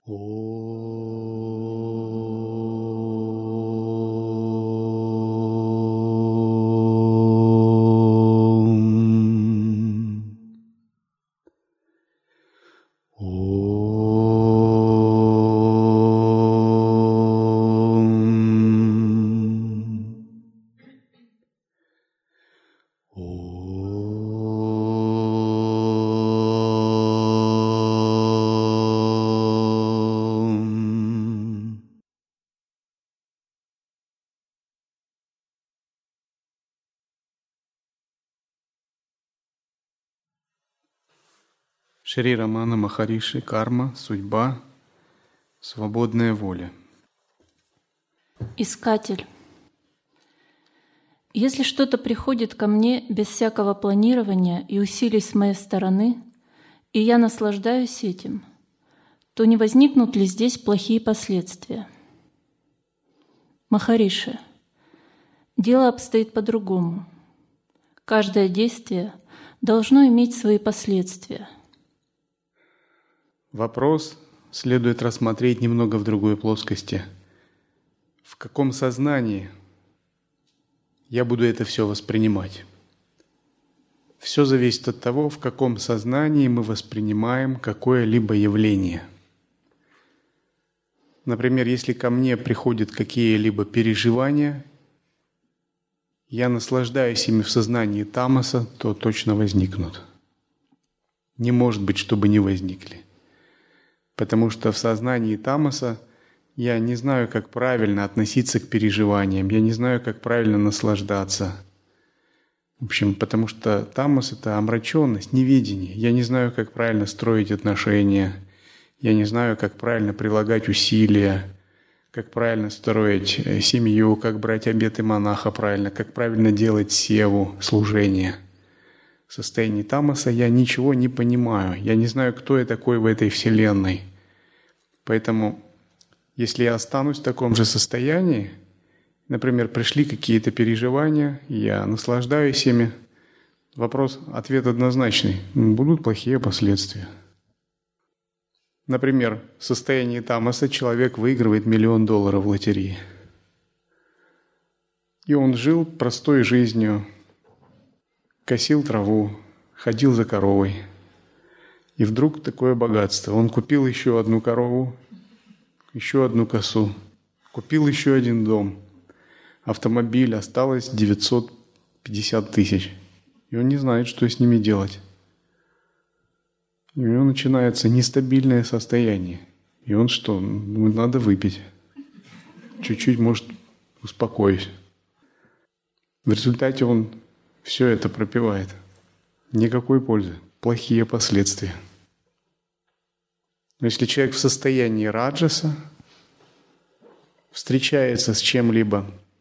Шри Рамана Махариши, карма, судьба, свободная воля. Искатель. Если что-то приходит ко мне без всякого планирования и усилий с моей стороны, и я наслаждаюсь этим, то не возникнут ли здесь плохие последствия? Махариши, дело обстоит по-другому. Каждое действие должно иметь свои последствия. Вопрос следует рассмотреть немного в другой плоскости. В каком сознании я буду это все воспринимать? Все зависит от того, в каком сознании мы воспринимаем какое-либо явление. Например, если ко мне приходят какие-либо переживания, я наслаждаюсь ими в сознании тамаса, то точно возникнут. Не может быть, чтобы не возникли. Потому что в сознании тамаса я не знаю, как правильно относиться к переживаниям, я не знаю, как правильно наслаждаться. В общем, потому что тамас — это омраченность, неведение. Я не знаю, как правильно строить отношения, я не знаю, как правильно прилагать усилия, как правильно строить семью, как брать обеты монаха правильно, как правильно делать севу, служение. В состоянии тамаса я ничего не понимаю, я не знаю, кто я такой в этой вселенной. Поэтому, если я останусь в таком же состоянии, например, пришли какие-то переживания, я наслаждаюсь ими, ответ однозначный – будут плохие последствия. Например, в состоянии тамаса человек выигрывает $1 миллион в лотерее. И он жил простой жизнью, косил траву, ходил за коровой. И вдруг такое богатство. Он купил еще одну корову, еще одну косу, купил еще один дом, автомобиль, осталось 950 тысяч. И он не знает, что с ними делать. И у него начинается нестабильное состояние. И он что? Надо выпить. Чуть-чуть, может, успокоюсь. В результате он все это пропивает. Никакой пользы. Плохие последствия. Но если человек в состоянии раджаса встречается с чем-либо,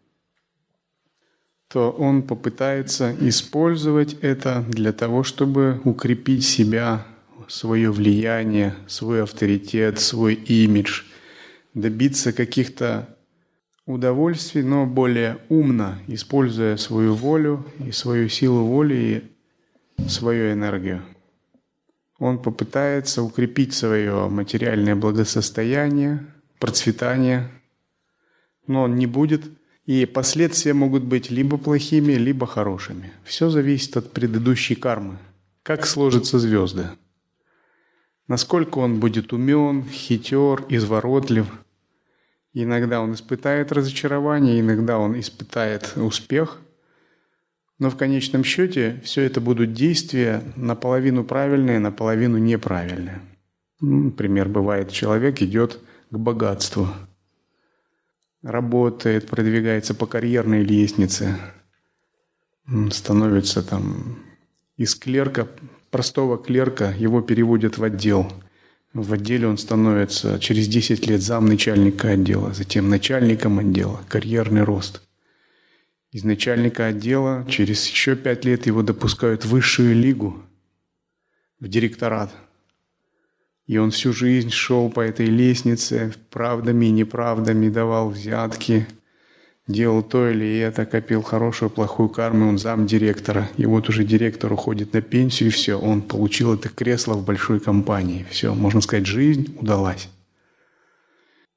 то он попытается использовать это для того, чтобы укрепить себя, свое влияние, свой авторитет, свой имидж, добиться каких-то удовольствий, но более умно, используя свою волю и свою силу воли и свою энергию. Он попытается укрепить свое материальное благосостояние, процветание, но он не будет, и последствия могут быть либо плохими, либо хорошими. Все зависит от предыдущей кармы. Как сложатся звезды. Насколько он будет умен, хитер, изворотлив. Иногда он испытает разочарование, иногда он испытает успех. Но в конечном счете все это будут действия наполовину правильные, наполовину неправильные. Например, бывает, человек идет к богатству, работает, продвигается по карьерной лестнице, становится из клерка, простого клерка, его переводят в отдел. В отделе он становится через 10 лет замначальника отдела, затем начальником отдела, карьерный рост. Из начальника отдела через еще 5 лет его допускают в высшую лигу, в директорат. И он всю жизнь шел по этой лестнице, правдами и неправдами, давал взятки, делал то или это, копил хорошую, плохую карму, он замдиректора. И вот уже директор уходит на пенсию, и все, он получил это кресло в большой компании. Все, можно сказать, жизнь удалась.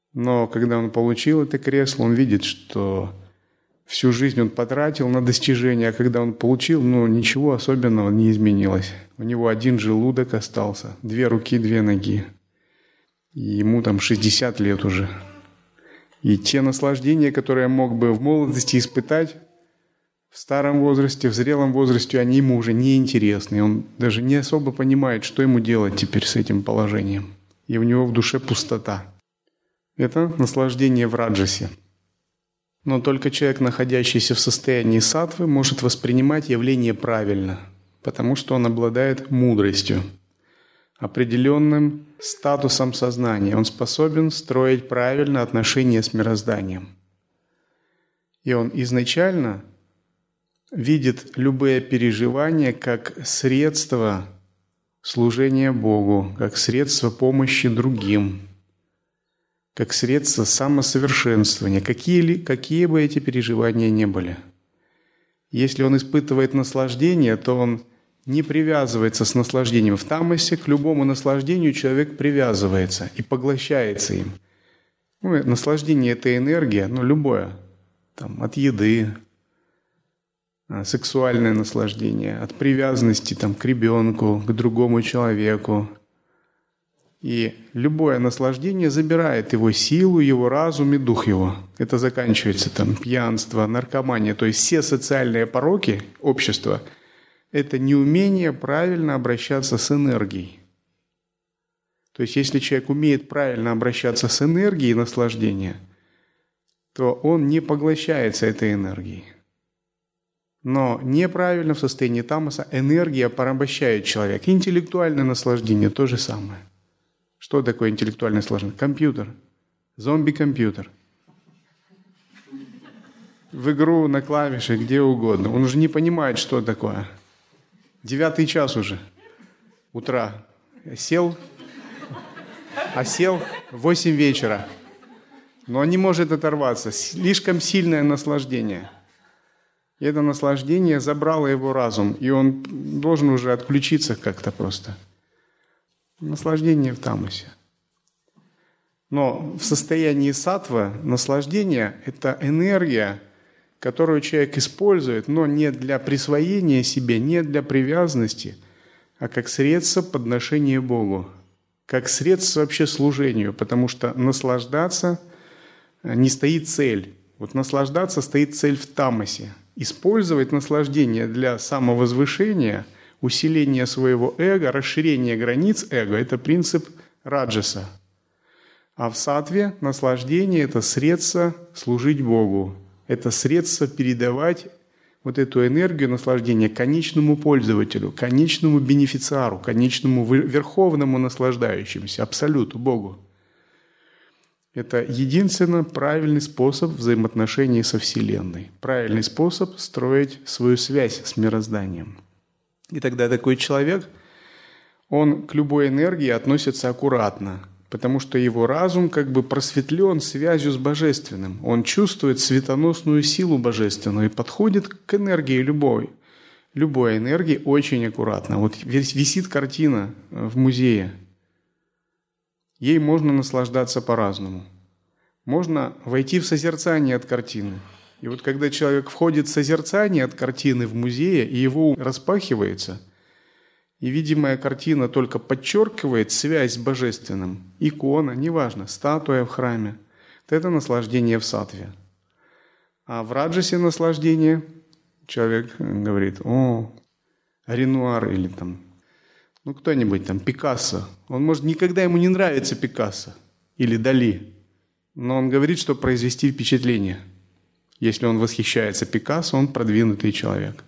Но когда он получил это кресло, он видит, что всю жизнь он потратил на достижение, а когда он получил, ничего особенного не изменилось. У него один желудок остался, 2 руки, 2 ноги. И ему 60 лет уже. И те наслаждения, которые я мог бы в молодости испытать, в старом возрасте, в зрелом возрасте, они ему уже не интересны. Он даже не особо понимает, что ему делать теперь с этим положением. И у него в душе пустота. Это наслаждение в раджасе. Но только человек, находящийся в состоянии саттвы, может воспринимать явление правильно, потому что он обладает мудростью, определенным статусом сознания. Он способен строить правильно отношения с мирозданием. И он изначально видит любые переживания как средство служения Богу, как средство помощи другим, как средство самосовершенствования, какие бы эти переживания ни были. Если он испытывает наслаждение, то он не привязывается с наслаждением. В тамасе к любому наслаждению человек привязывается и поглощается им. Наслаждение – это энергия, любое, от еды, сексуальное наслаждение, от привязанности к ребенку, к другому человеку. И любое наслаждение забирает его силу, его разум и дух его. Это заканчивается пьянство, наркомания. То есть все социальные пороки общества – это неумение правильно обращаться с энергией. То есть если человек умеет правильно обращаться с энергией наслаждения, то он не поглощается этой энергией. Но неправильно в состоянии тамаса энергия порабощает человека. Интеллектуальное наслаждение – то же самое. Что такое интеллектуальное наслаждение? Компьютер. Зомби-компьютер. В игру, на клавиши, где угодно. Он уже не понимает, что такое. 9 час уже. Утра. Сел в 8 вечера. Но он не может оторваться. Слишком сильное наслаждение. И это наслаждение забрало его разум. И он должен уже отключиться как-то просто. Наслаждение в тамасе. Но в состоянии саттва наслаждение – это энергия, которую человек использует, но не для присвоения себе, не для привязанности, а как средство подношения Богу, как средство вообще служению, потому что наслаждаться не стоит цель. Наслаждаться стоит цель в тамасе. Использовать наслаждение для самовозвышения – усиление своего эго, расширение границ эго – это принцип раджаса. А в саттве наслаждение – это средство служить Богу. Это средство передавать эту энергию наслаждения конечному пользователю, конечному бенефициару, конечному верховному наслаждающемуся, абсолюту, Богу. Это единственно правильный способ взаимоотношений со Вселенной, правильный способ строить свою связь с мирозданием. И тогда такой человек, он к любой энергии относится аккуратно, потому что его разум просветлен связью с Божественным. Он чувствует светоносную силу Божественную и подходит к энергии любой энергии очень аккуратно. Висит картина в музее. Ей можно наслаждаться по-разному. Можно войти в созерцание от картины. И когда человек входит в созерцание от картины в музее, и его ум распахивается, и видимая картина только подчеркивает связь с Божественным, икона, неважно, статуя в храме, то это наслаждение в саттве. А в раджасе наслаждение человек говорит: о, Ренуар или кто-нибудь Пикассо. Он может, никогда ему не нравится Пикассо или Дали, но он говорит, что произвести впечатление. Если он восхищается Пикассо, он продвинутый человек.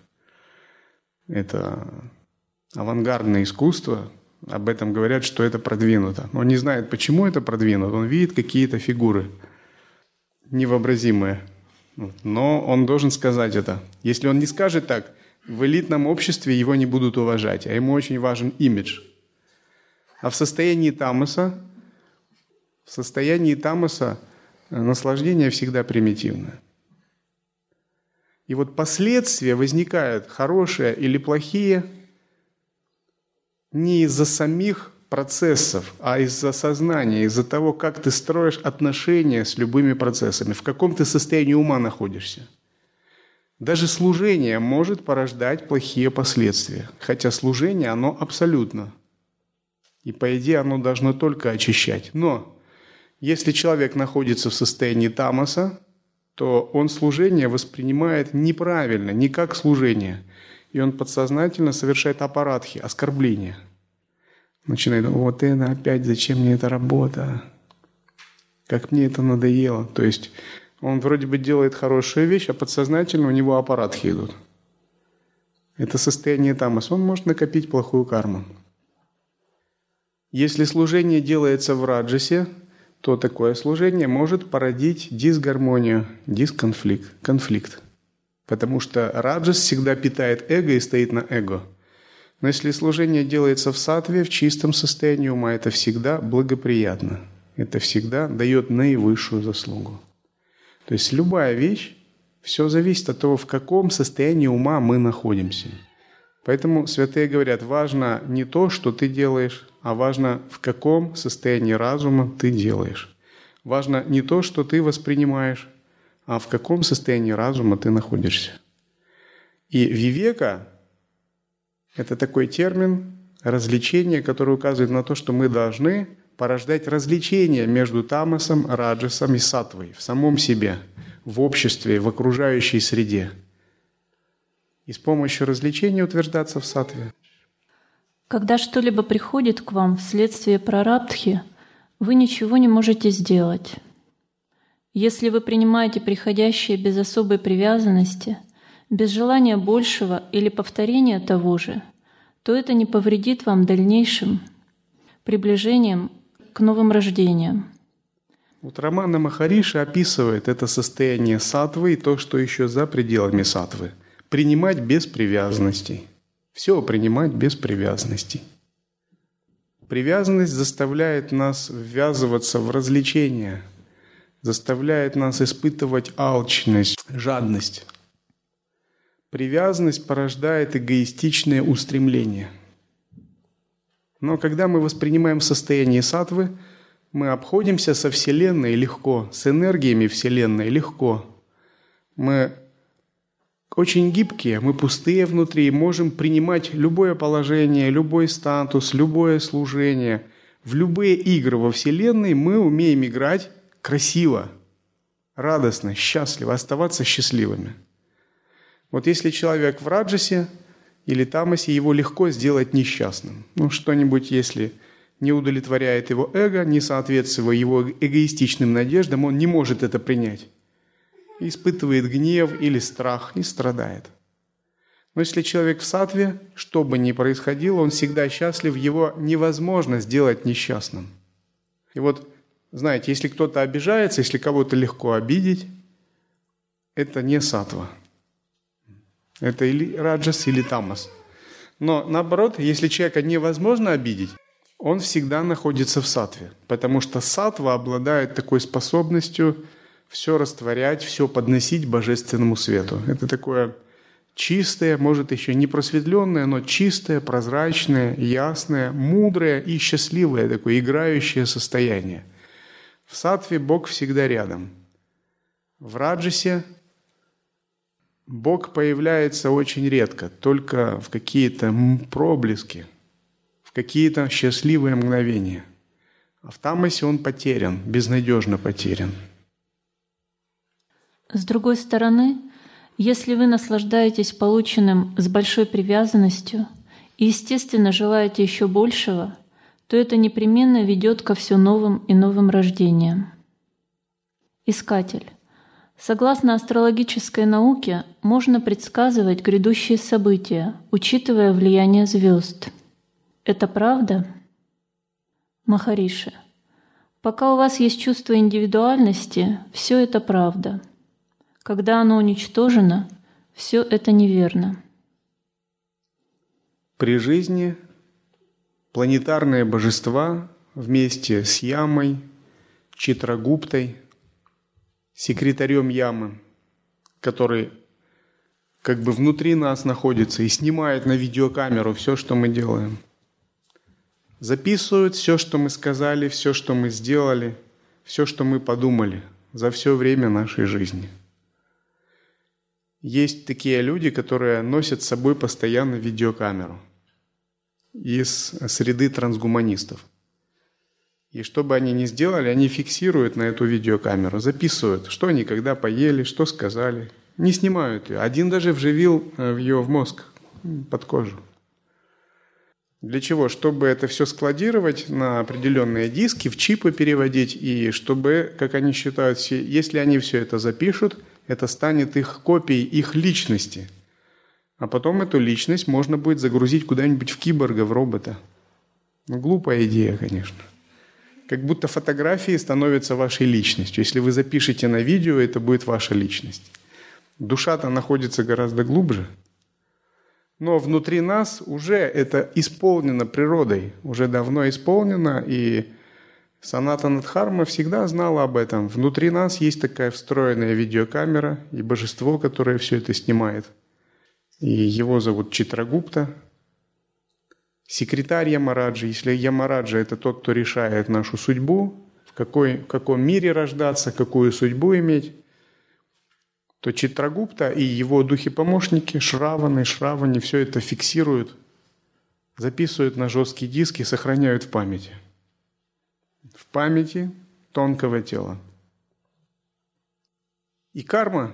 Это авангардное искусство. Об этом говорят, что это продвинуто. Он не знает, почему это продвинуто. Он видит какие-то фигуры невообразимые. Но он должен сказать это. Если он не скажет так, в элитном обществе его не будут уважать, а ему очень важен имидж. А в состоянии тамаса наслаждение всегда примитивное. И последствия возникают, хорошие или плохие, не из-за самих процессов, а из-за сознания, из-за того, как ты строишь отношения с любыми процессами, в каком ты состоянии ума находишься. Даже служение может порождать плохие последствия, хотя служение, оно абсолютно. И по идее оно должно только очищать. Но если человек находится в состоянии тамаса, то он служение воспринимает неправильно, не как служение. И он подсознательно совершает апаратхи, оскорбления. Начинает: вот это опять, зачем мне эта работа? Как мне это надоело. То есть он вроде бы делает хорошую вещь, а подсознательно у него аппаратхи идут. Это состояние тамаса. Он может накопить плохую карму. Если служение делается в раджасе, то такое служение может породить дисгармонию, конфликт. Потому что раджас всегда питает эго и стоит на эго. Но если служение делается в саттве, в чистом состоянии ума, это всегда благоприятно. Это всегда дает наивысшую заслугу. То есть любая вещь, все зависит от того, в каком состоянии ума мы находимся. Поэтому святые говорят, важно не то, что ты делаешь, а важно, в каком состоянии разума ты делаешь. Важно не то, что ты воспринимаешь, а в каком состоянии разума ты находишься. И вивека – это такой термин, развлечение, который указывает на то, что мы должны порождать развлечение между тамасом, раджасом и саттвой в самом себе, в обществе, в окружающей среде. И с помощью развлечения утверждаться в саттве. Когда что-либо приходит к вам вследствие прарабдхи, вы ничего не можете сделать. Если вы принимаете приходящее без особой привязанности, без желания большего или повторения того же, то это не повредит вам дальнейшим приближением к новым рождениям. Вот Рамана Махариши описывает это состояние саттвы и то, что еще за пределами саттвы. Принимать без привязанностей. Все принимать без привязанностей. Привязанность заставляет нас ввязываться в развлечения, заставляет нас испытывать алчность, жадность. Привязанность порождает эгоистичные устремления. Но когда мы воспринимаем состояние саттвы, мы обходимся со Вселенной легко, с энергиями Вселенной легко. Мы очень гибкие, мы пустые внутри, можем принимать любое положение, любой статус, любое служение. В любые игры во Вселенной мы умеем играть красиво, радостно, счастливо, оставаться счастливыми. Вот если человек в раджасе или тамасе, его легко сделать несчастным. Что-нибудь, если не удовлетворяет его эго, не соответствует его эгоистичным надеждам, он не может это принять. Испытывает гнев или страх и страдает. Но если человек в саттве, что бы ни происходило, он всегда счастлив, его невозможно сделать несчастным. И вот, знаете, если кто-то обижается, если кого-то легко обидеть, это не саттва. Это или раджас, или тамас. Но наоборот, если человека невозможно обидеть, он всегда находится в саттве, потому что саттва обладает такой способностью все растворять, все подносить божественному свету. Это такое чистое, может еще не просветленное, но чистое, прозрачное, ясное, мудрое и счастливое, такое играющее состояние. В саттве Бог всегда рядом. В раджасе Бог появляется очень редко, только в какие-то проблески, в какие-то счастливые мгновения. А в тамасе он потерян, безнадежно потерян. С другой стороны, если вы наслаждаетесь полученным с большой привязанностью и, естественно, желаете еще большего, то это непременно ведет ко все новым и новым рождениям. Искатель. Согласно астрологической науке, можно предсказывать грядущие события, учитывая влияние звезд. Это правда? Махариши. Пока у вас есть чувство индивидуальности, все это правда. Когда оно уничтожено, все это неверно. При жизни планетарные божества вместе с Ямой, Читрагуптой, секретарем Ямы, который как бы внутри нас находится и снимает на видеокамеру все, что мы делаем. записывают все, что мы сказали, все, что мы сделали, все, что мы подумали за все время нашей жизни. Есть такие люди, которые носят с собой постоянно видеокамеру из среды трансгуманистов. И что бы они ни сделали, они фиксируют на эту видеокамеру, записывают, что они когда поели, что сказали. Не снимают ее. Один даже вживил ее в мозг, под кожу. Для чего? Чтобы это все складировать на определенные диски, в чипы переводить, и чтобы, как они считают, если они все это запишут, это станет их копией их личности. А потом эту личность можно будет загрузить куда-нибудь в киборга, в робота. Глупая идея, конечно. Как будто фотографии становятся вашей личностью. Если вы запишете на видео, это будет ваша личность. Душа-то находится гораздо глубже. Но внутри нас уже это исполнено природой, уже давно исполнено, и Санатана Дхарма всегда знала об этом. Внутри нас есть такая встроенная видеокамера и божество, которое все это снимает. И его зовут Читрагупта. Секретарь Ямараджи. Если Ямараджа – это тот, кто решает нашу судьбу, в каком мире рождаться, какую судьбу иметь, то Читрагупта и его духи-помощники, Шравани, все это фиксируют, записывают на жесткие диски, сохраняют в памяти. В памяти тонкого тела. И карма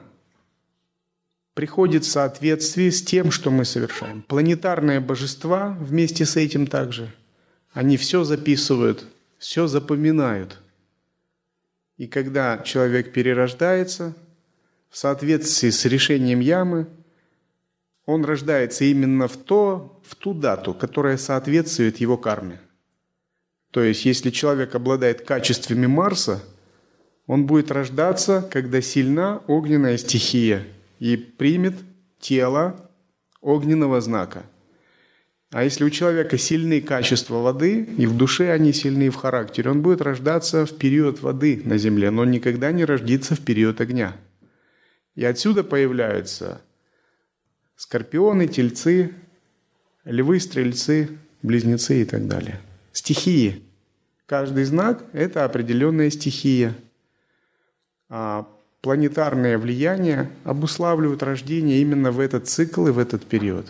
приходит в соответствии с тем, что мы совершаем. Планетарные божества вместе с этим также, они все записывают, все запоминают. И когда человек перерождается, в соответствии с решением ямы, он рождается именно в ту дату, которая соответствует его карме. То есть, если человек обладает качествами Марса, он будет рождаться, когда сильна огненная стихия и примет тело огненного знака. А если у человека сильны качества воды, и в душе они сильны, и в характере, он будет рождаться в период воды на Земле, но он никогда не рождится в период огня. И отсюда появляются скорпионы, тельцы, львы, стрельцы, близнецы и так далее. Стихии. Каждый знак – это определенная стихия. А планетарные влияния обуславливают рождение именно в этот цикл и в этот период.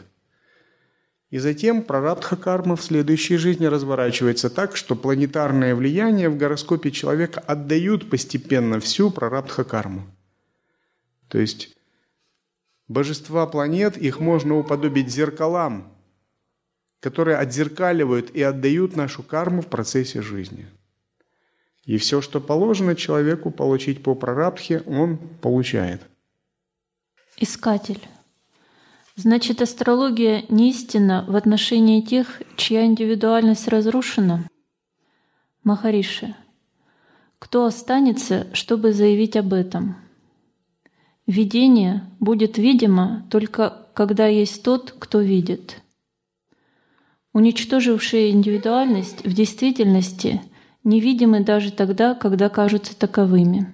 И затем прарабдха-карма в следующей жизни разворачивается так, что планетарные влияния в гороскопе человека отдают постепенно всю прарабдха-карму. То есть божества планет, их можно уподобить зеркалам, которые отзеркаливают и отдают нашу карму в процессе жизни. И все, что положено человеку получить по прарабдхе, он получает. Искатель. Значит, астрология не истинна в отношении тех, чья индивидуальность разрушена? Махариши. Кто останется, чтобы заявить об этом? Видение будет видимо только когда есть тот, кто видит. Уничтожившие индивидуальность в действительности невидимы даже тогда, когда кажутся таковыми.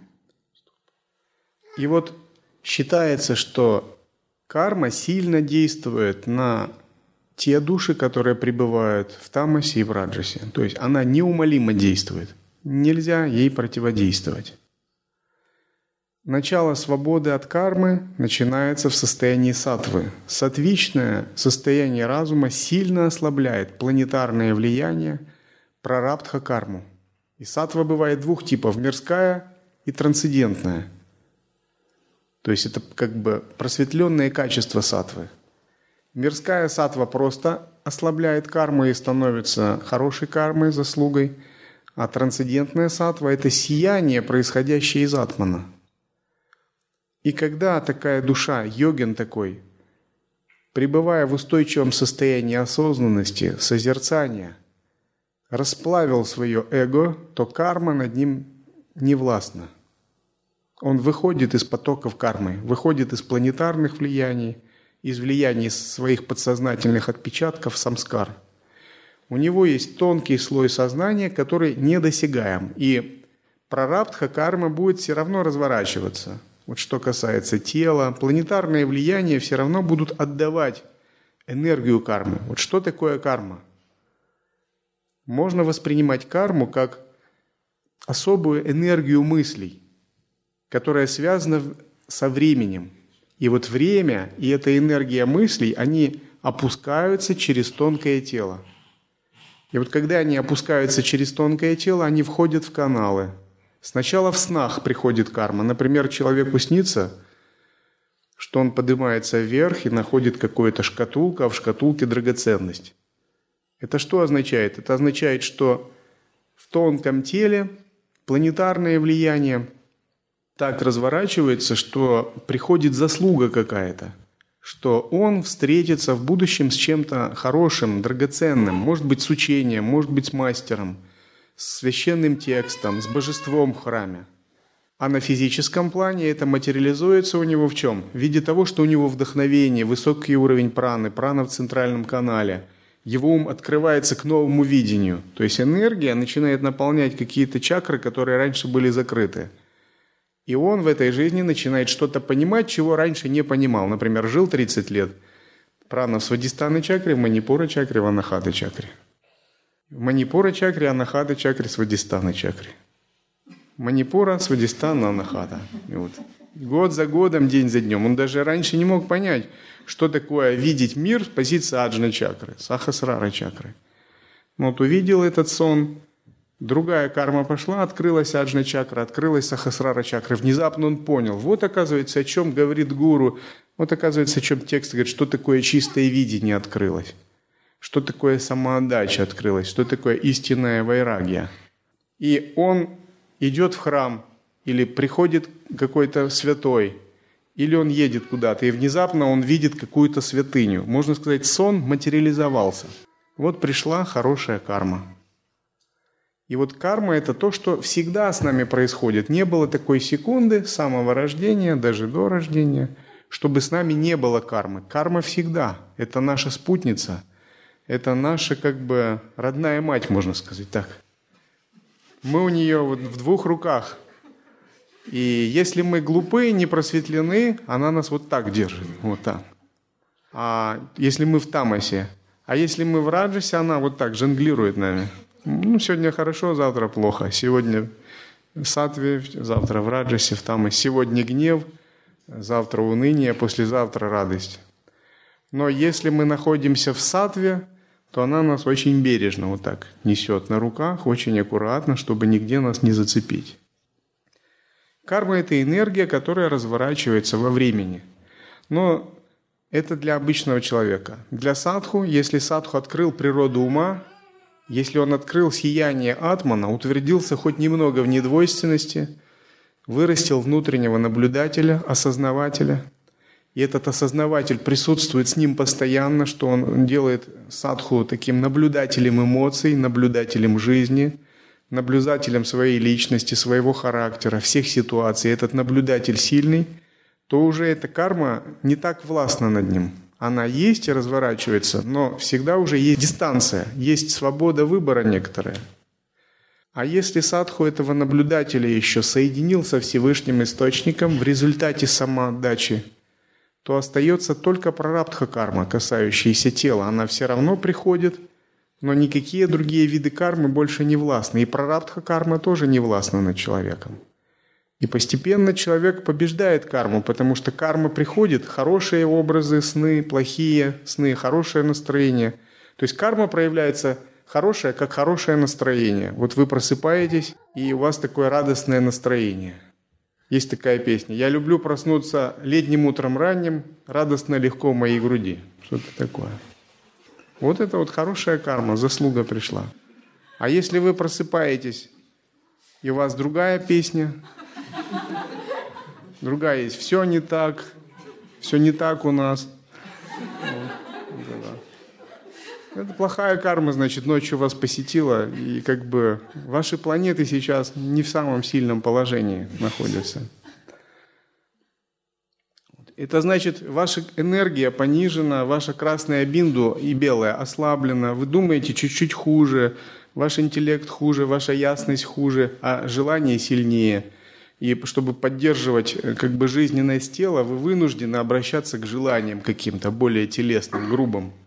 И вот считается, что карма сильно действует на те души, которые пребывают в тамасе и в раджасе. То есть она неумолимо действует. Нельзя ей противодействовать. Начало свободы от кармы начинается в состоянии саттвы. Саттвичное состояние разума сильно ослабляет планетарное влияние прарабдха-карму. И саттва бывает двух типов – мирская и трансцендентная. То есть это как бы просветленные качества саттвы. Мирская саттва просто ослабляет карму и становится хорошей кармой, заслугой, а трансцендентная саттва – это сияние, происходящее из атмана. И когда такая душа, йогин такой, пребывая в устойчивом состоянии осознанности, созерцания, расплавил свое эго, то карма над ним не властна. Он выходит из потоков кармы, выходит из планетарных влияний, из влияний своих подсознательных отпечатков самскар. У него есть тонкий слой сознания, который недосягаем. И прарабдха карма будет все равно разворачиваться. Вот что касается тела, планетарные влияния все равно будут отдавать энергию кармы. Вот что такое карма? Можно воспринимать карму как особую энергию мыслей, которая связана со временем. И вот время и эта энергия мыслей, они опускаются через тонкое тело. И вот когда они опускаются через тонкое тело, они входят в каналы. Сначала в снах приходит карма. Например, человеку снится, что он поднимается вверх и находит какую-то шкатулку, а в шкатулке драгоценность. Это что означает? Это означает, что в тонком теле планетарное влияние так разворачивается, что приходит заслуга какая-то, что он встретится в будущем с чем-то хорошим, драгоценным, может быть, с учением, может быть, с мастером, с священным текстом, с божеством в храме. А на физическом плане это материализуется у него в чем? В виде того, что у него вдохновение, высокий уровень праны, прана в центральном канале. Его ум открывается к новому видению. То есть энергия начинает наполнять какие-то чакры, которые раньше были закрыты. И он в этой жизни начинает что-то понимать, чего раньше не понимал. Например, жил 30 лет. Прана в Свадхистхана чакре, в Манипура чакре, в Анахата чакре. В Манипура чакре, Анахата чакре, Свадхистхана чакре. Манипура, Свадхистхана, Анахата. И вот. Год за годом, день за днем. Он даже раньше не мог понять, что такое видеть мир с позиции аджна чакры, сахасрара чакры. Но вот увидел этот сон, другая карма пошла, открылась аджна чакра, открылась сахасрара чакра. Внезапно он понял, вот оказывается, о чем говорит гуру, вот оказывается, о чем текст говорит, что такое чистое видение открылось, что такое самоотдача открылась, что такое истинная вайрагья. И он идет в храм, или приходит какой-то святой, или он едет куда-то, и внезапно он видит какую-то святыню. Можно сказать, сон материализовался. Вот пришла хорошая карма. И вот карма – это то, что всегда с нами происходит. Не было такой секунды с самого рождения, даже до рождения, чтобы с нами не было кармы. Карма всегда. Это наша спутница. Это наша родная мать, можно сказать так. Мы у нее вот в двух руках. И если мы глупы, не просветлены, она нас вот так держит, вот так. А если мы в тамасе, а если мы в раджасе, она вот так жонглирует нами. Сегодня хорошо, завтра плохо. Сегодня в саттве, завтра в раджасе, в тамасе. Сегодня гнев, завтра уныние, послезавтра радость. Но если мы находимся в саттве, то она нас очень бережно вот так несет на руках, очень аккуратно, чтобы нигде нас не зацепить. Карма – это энергия, которая разворачивается во времени. Но это для обычного человека. Для садху, если садху открыл природу ума, если он открыл сияние атмана, утвердился хоть немного в недвойственности, вырастил внутреннего наблюдателя, осознавателя, и этот осознаватель присутствует с ним постоянно, что он делает садху таким наблюдателем эмоций, наблюдателем жизни, наблюдателем своей личности, своего характера, всех ситуаций, этот наблюдатель сильный, то уже эта карма не так властна над ним. Она есть и разворачивается, но всегда уже есть дистанция, есть свобода выбора некоторая. А если садху этого наблюдателя еще соединил со Всевышним Источником в результате самоотдачи, то остается только прарабдха карма, касающаяся тела. Она все равно приходит, но никакие другие виды кармы больше не властны. И прарабдха карма тоже не властна над человеком. И постепенно человек побеждает карму, потому что карма приходит, хорошие образы, сны, плохие сны, хорошее настроение. То есть карма проявляется хорошее, как хорошее настроение. Вот вы просыпаетесь, и у вас такое радостное настроение. Есть такая песня. «Я люблю проснуться летним утром ранним, радостно легко в моей груди». Что-то такое. Вот это вот хорошая карма, заслуга пришла. А если вы просыпаетесь, и у вас другая песня, другая есть, все не так у нас. Это плохая карма, значит, ночью вас посетила, и ваши планеты сейчас не в самом сильном положении находятся. Это значит, ваша энергия понижена, ваша красная бинду и белая ослаблена, вы думаете чуть-чуть хуже, ваш интеллект хуже, ваша ясность хуже, а желание сильнее. И чтобы поддерживать жизненность тела, вы вынуждены обращаться к желаниям каким-то более телесным, грубым.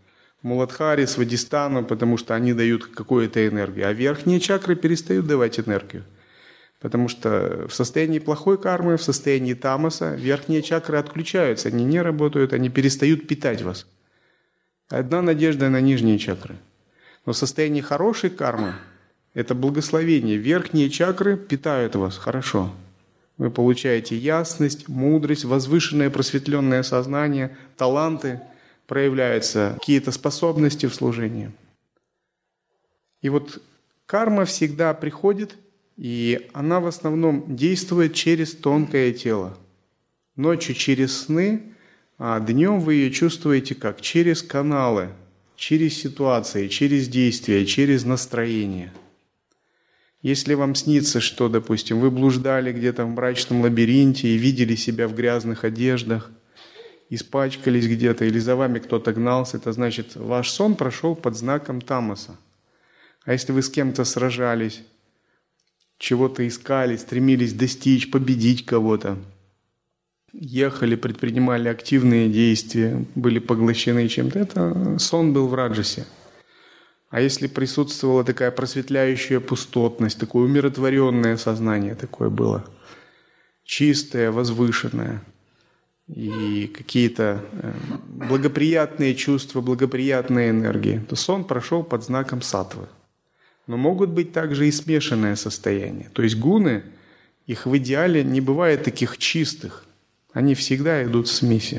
Муладхаре, Свадистану, потому что они дают какую-то энергию. А верхние чакры перестают давать энергию. Потому что в состоянии плохой кармы, в состоянии тамаса, верхние чакры отключаются, они не работают, они перестают питать вас. Одна надежда на нижние чакры. Но в состоянии хорошей кармы это благословение. Верхние чакры питают вас хорошо. Вы получаете ясность, мудрость, возвышенное просветленное сознание, таланты, проявляются какие-то способности в служении. И вот карма всегда приходит, и она в основном действует через тонкое тело. Ночью через сны, а днем вы ее чувствуете как? Через каналы, через ситуации, через действия, через настроение. Если вам снится, что, допустим, вы блуждали где-то в мрачном лабиринте и видели себя в грязных одеждах, испачкались где-то или за вами кто-то гнался, это значит, ваш сон прошел под знаком тамаса. А если вы с кем-то сражались, чего-то искали, стремились достичь, победить кого-то, ехали, предпринимали активные действия, были поглощены чем-то, это сон был в раджасе. А если присутствовала такая просветляющая пустотность, такое умиротворенное сознание такое было, чистое, возвышенное, и какие-то благоприятные чувства, благоприятные энергии, то сон прошел под знаком саттвы. Но могут быть также и смешанное состояние. То есть гуны, их в идеале не бывает таких чистых. Они всегда идут в смеси.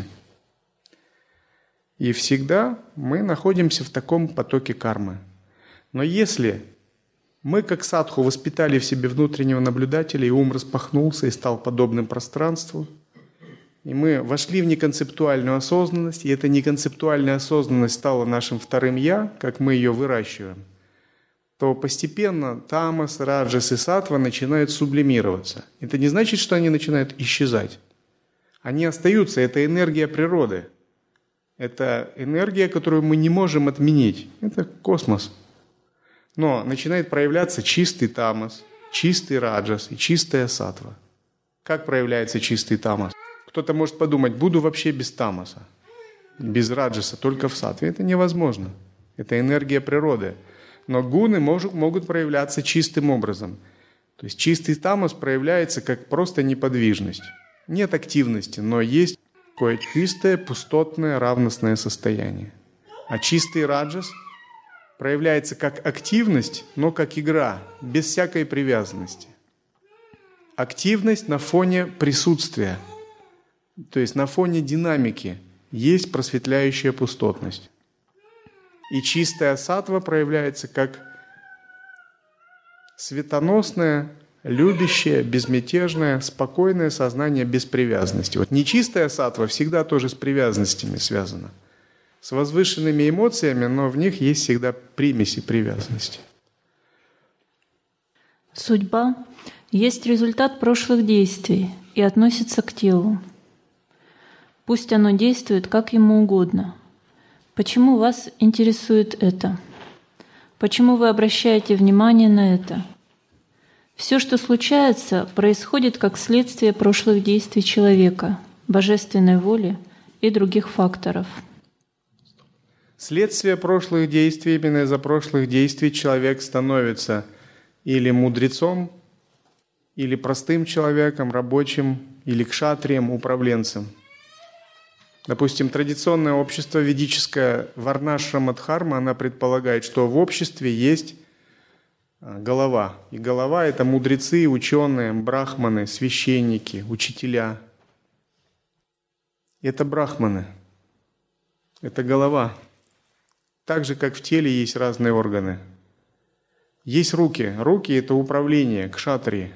И всегда мы находимся в таком потоке кармы. Но если мы, как садху, воспитали в себе внутреннего наблюдателя, и ум распахнулся и стал подобным пространству, и мы вошли в неконцептуальную осознанность, и эта неконцептуальная осознанность стала нашим вторым «я», как мы ее выращиваем, то постепенно тамас, раджас и саттва начинают сублимироваться. Это не значит, что они начинают исчезать. Они остаются, это энергия природы. Это энергия, которую мы не можем отменить. Это космос. Но начинает проявляться чистый тамас, чистый раджас и чистая саттва. Как проявляется чистый тамас? Кто-то может подумать, буду вообще без тамаса, без раджаса, только в саттве. Это невозможно. Это энергия природы. Но гуны могут проявляться чистым образом. То есть чистый тамас проявляется как просто неподвижность. Нет активности, но есть такое чистое, пустотное, равностное состояние. А чистый раджас проявляется как активность, но как игра, без всякой привязанности. Активность на фоне присутствия, то есть на фоне динамики, есть просветляющая пустотность. И чистая саттва проявляется как светоносное, любящее, безмятежное, спокойное сознание без привязанности. Вот нечистая саттва всегда тоже с привязанностями связана. С возвышенными эмоциями, но в них есть всегда примеси привязанности. Судьба есть результат прошлых действий и относится к телу. Пусть оно действует как ему угодно. Почему вас интересует это? Почему вы обращаете внимание на это? Все, что случается, происходит как следствие прошлых действий человека, божественной воли и других факторов. Следствие прошлых действий, именно из-за прошлых действий человек становится или мудрецом, или простым человеком, рабочим, или кшатрием, управленцем. Допустим, традиционное общество ведическое Варнашрама-дхарма, она предполагает, что в обществе есть голова. И голова – это мудрецы, ученые, брахманы, священники, учителя. Это брахманы. Это голова. Так же, как в теле есть разные органы. Есть руки. Руки – это управление, кшатрии.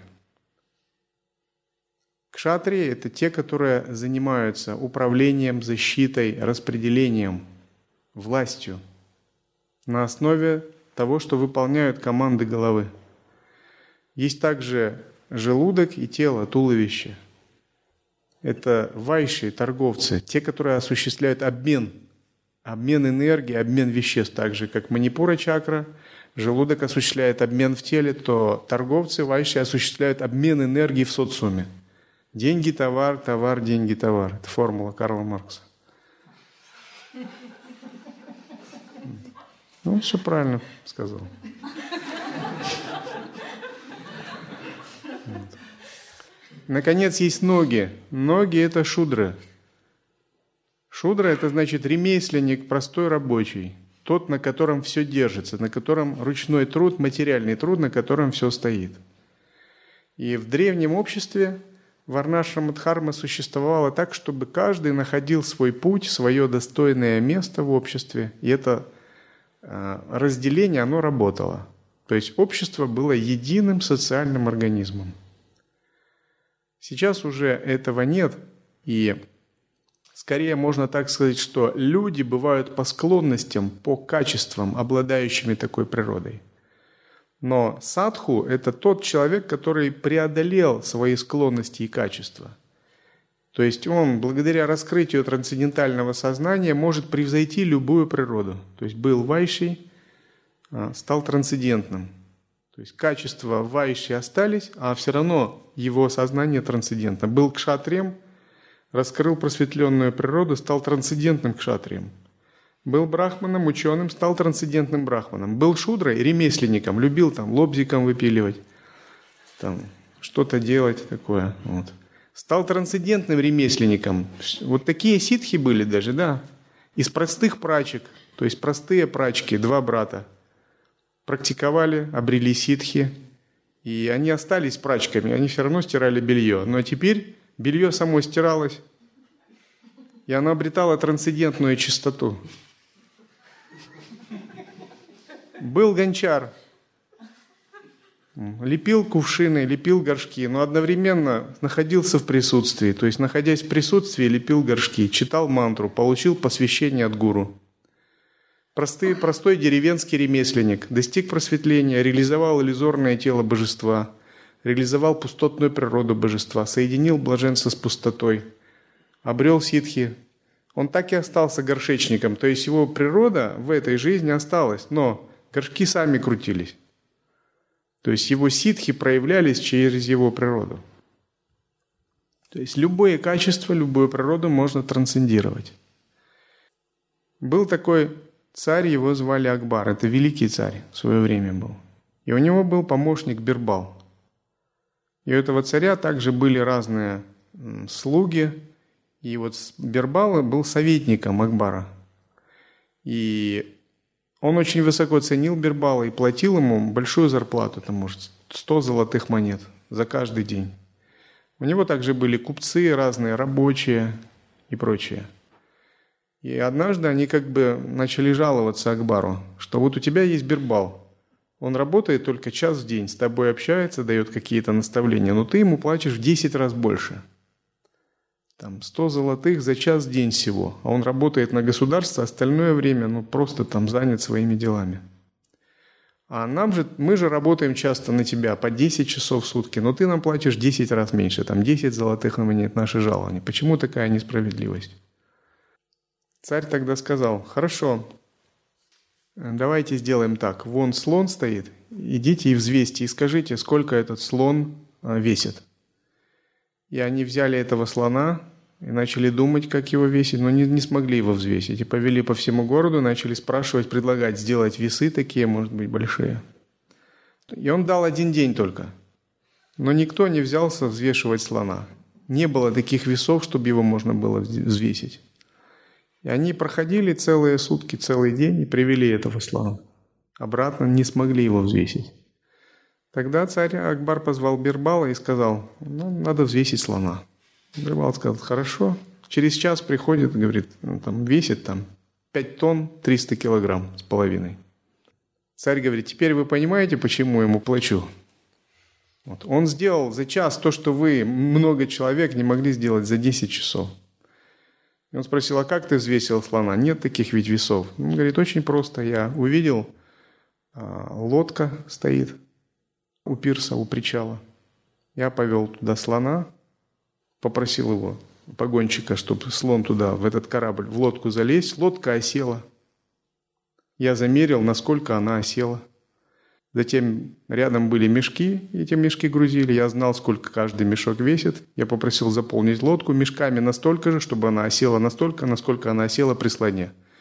Кшатрии – это те, которые занимаются управлением, защитой, распределением, властью на основе того, что выполняют команды головы. Есть также желудок и тело, туловище. Это вайши, торговцы, те, которые осуществляют обмен энергии, обмен веществ, так же, как манипура чакра. Желудок осуществляет обмен в теле, то торговцы, вайши осуществляют обмен энергии в социуме. Деньги, товар, товар, деньги, товар. Это формула Карла Маркса. Ну, все правильно сказал. Вот. Наконец, есть ноги. Ноги – это шудры. Шудра – это значит ремесленник, простой рабочий. Тот, на котором все держится, на котором ручной труд, материальный труд, на котором все стоит. И в древнем обществе варнашрама дхарма существовала так, чтобы каждый находил свой путь, свое достойное место в обществе. И это разделение, оно работало. То есть общество было единым социальным организмом. Сейчас уже этого нет, и скорее можно так сказать, что люди бывают по склонностям, по качествам, обладающими такой природой. Но садху – это тот человек, который преодолел свои склонности и качества. То есть он, благодаря раскрытию трансцендентального сознания, может превзойти любую природу. То есть был вайшей, стал трансцендентным. То есть качества вайши остались, а все равно его сознание трансцендентно. Был кшатрием, раскрыл просветленную природу, стал трансцендентным кшатрием. Был брахманом, ученым, стал трансцендентным брахманом. Был шудрой, ремесленником, любил там лобзиком выпиливать, там что-то делать такое. Вот. Стал трансцендентным ремесленником. Вот такие ситхи были даже, да, из простых прачек, то есть простые прачки, 2 брата, практиковали, обрели ситхи, и они остались прачками, они все равно стирали белье. Но теперь белье само стиралось, и оно обретало трансцендентную чистоту. Был гончар, лепил кувшины, лепил горшки, но одновременно находился в присутствии. То есть, находясь в присутствии, лепил горшки, читал мантру, получил посвящение от гуру. Простой деревенский ремесленник достиг просветления, реализовал иллюзорное тело божества, реализовал пустотную природу божества, соединил блаженство с пустотой, обрел ситхи. Он так и остался горшечником, то есть его природа в этой жизни осталась, но горшки сами крутились. То есть его ситхи проявлялись через его природу. То есть любое качество, любую природу можно трансцендировать. Был такой царь, его звали Акбар. Это великий царь в свое время был. И у него был помощник Бирбал. И у этого царя также были разные слуги. И вот Бирбал был советником Акбара. И он очень высоко ценил Бирбала и платил ему большую зарплату, там, может, 100 золотых монет за каждый день. У него также были купцы разные, рабочие и прочее. И однажды они как бы начали жаловаться Акбару, что вот у тебя есть Бирбал, он работает только час в день, с тобой общается, дает какие-то наставления, но ты ему платишь в 10 раз больше. Там 100 золотых за час в день всего, а он работает на государство, остальное время просто там занят своими делами. А мы же работаем часто на тебя по 10 часов в сутки, но ты нам платишь 10 раз меньше, там 10 золотых на монет, наши жалования. Почему такая несправедливость? Царь тогда сказал: хорошо, давайте сделаем так, вон слон стоит, идите и взвесьте, и скажите, сколько этот слон весит. И они взяли этого слона и начали думать, как его весить, но не смогли его взвесить. И повели по всему городу, начали спрашивать, предлагать сделать весы такие, может быть, большие. И он дал 1 день только. Но никто не взялся взвешивать слона. Не было таких весов, чтобы его можно было взвесить. И они проходили целые сутки, целый день и привели этого слона. Обратно не смогли его взвесить. Тогда царь Акбар позвал Бирбала и сказал: надо взвесить слона. Бирбал сказал: хорошо. Через час приходит, говорит, весит 5 тонн 300 килограмм с половиной. Царь говорит: теперь вы понимаете, почему я ему плачу? Вот. Он сделал за час то, что вы, много человек, не могли сделать за 10 часов. И он спросил: а как ты взвесил слона? Нет таких ведь весов. Он говорит: очень просто. Я увидел, лодка стоит у пирса, у причала. Я повел туда слона, попросил его, погонщика, чтобы слон туда, в этот корабль, в лодку залезть. Лодка осела. Я замерил, насколько она осела. Затем рядом были мешки, эти мешки грузили. Я знал, сколько каждый мешок весит. Я попросил заполнить лодку мешками настолько же, чтобы она осела настолько, насколько она осела при слоне.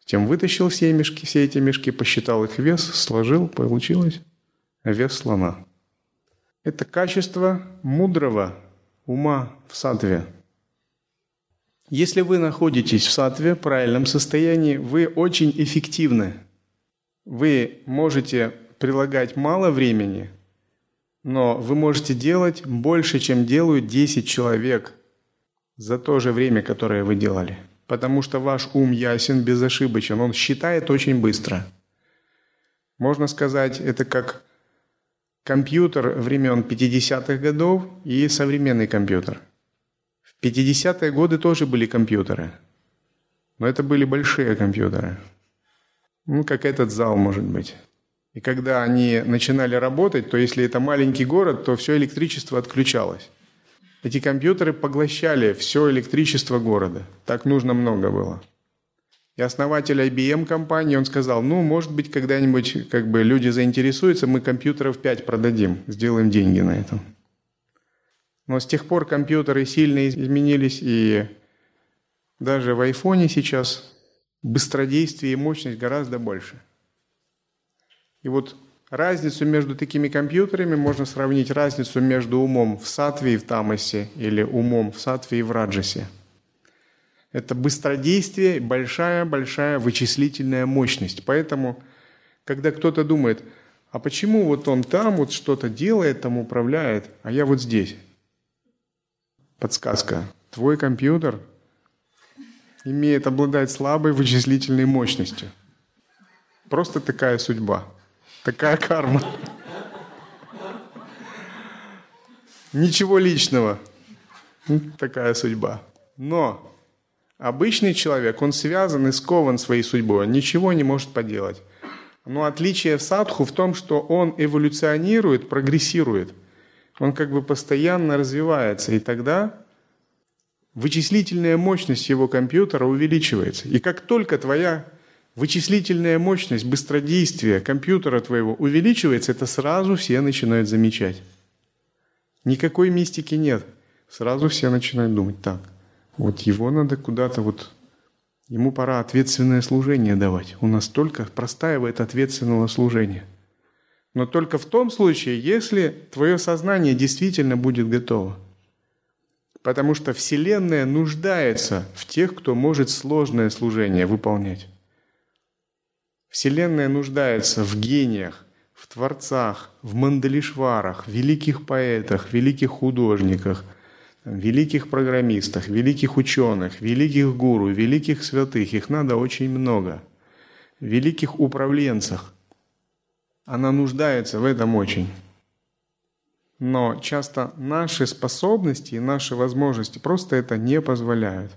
Тем вытащил все эти мешки, посчитал их вес, сложил, получилось вес слона. Это качество мудрого ума в саттве. Если вы находитесь в саттве, в правильном состоянии, вы очень эффективны. Вы можете прилагать мало времени, но вы можете делать больше, чем делают 10 человек за то же время, которое вы делали. Потому что ваш ум ясен, безошибочен, он считает очень быстро. Можно сказать, это как компьютер времен 50-х годов и современный компьютер. В 50-е годы тоже были компьютеры, но это были большие компьютеры. Как этот зал, может быть. И когда они начинали работать, то если это маленький город, то все электричество отключалось. Эти компьютеры поглощали все электричество города. Так нужно много было. И основатель IBM компании, он сказал, может быть, когда-нибудь люди заинтересуются, мы компьютеров 5 продадим, сделаем деньги на этом. Но с тех пор компьютеры сильно изменились, и даже в айфоне сейчас быстродействие и мощность гораздо больше. И вот разницу между такими компьютерами можно сравнить разницу между умом в саттве и в тамасе, или умом в саттве и в раджасе. Это быстродействие, большая-большая вычислительная мощность. Поэтому, когда кто-то думает, а почему вот он там вот что-то делает, там управляет, а я вот здесь? Подсказка. Твой компьютер обладает слабой вычислительной мощностью. Просто такая судьба. Такая карма. Ничего личного. Такая судьба. Но обычный человек, он связан и скован своей судьбой, он ничего не может поделать. Но отличие в садху в том, что он эволюционирует, прогрессирует. Он постоянно развивается, и тогда вычислительная мощность его компьютера увеличивается. И как только твоя вычислительная мощность, быстродействие компьютера твоего увеличивается, это сразу все начинают замечать. Никакой мистики нет. Сразу все начинают думать, так, вот его надо куда-то ему пора ответственное служение давать. У нас только простаивает ответственного служения. Но только в том случае, если твое сознание действительно будет готово. Потому что Вселенная нуждается в тех, кто может сложное служение выполнять. Вселенная нуждается в гениях, в творцах, в мандалишварах, великих поэтах, великих художниках, великих программистах, великих ученых, великих гуру, великих святых. Их надо очень много. Великих управленцах. Она нуждается в этом очень. Но часто наши способности и наши возможности просто это не позволяют.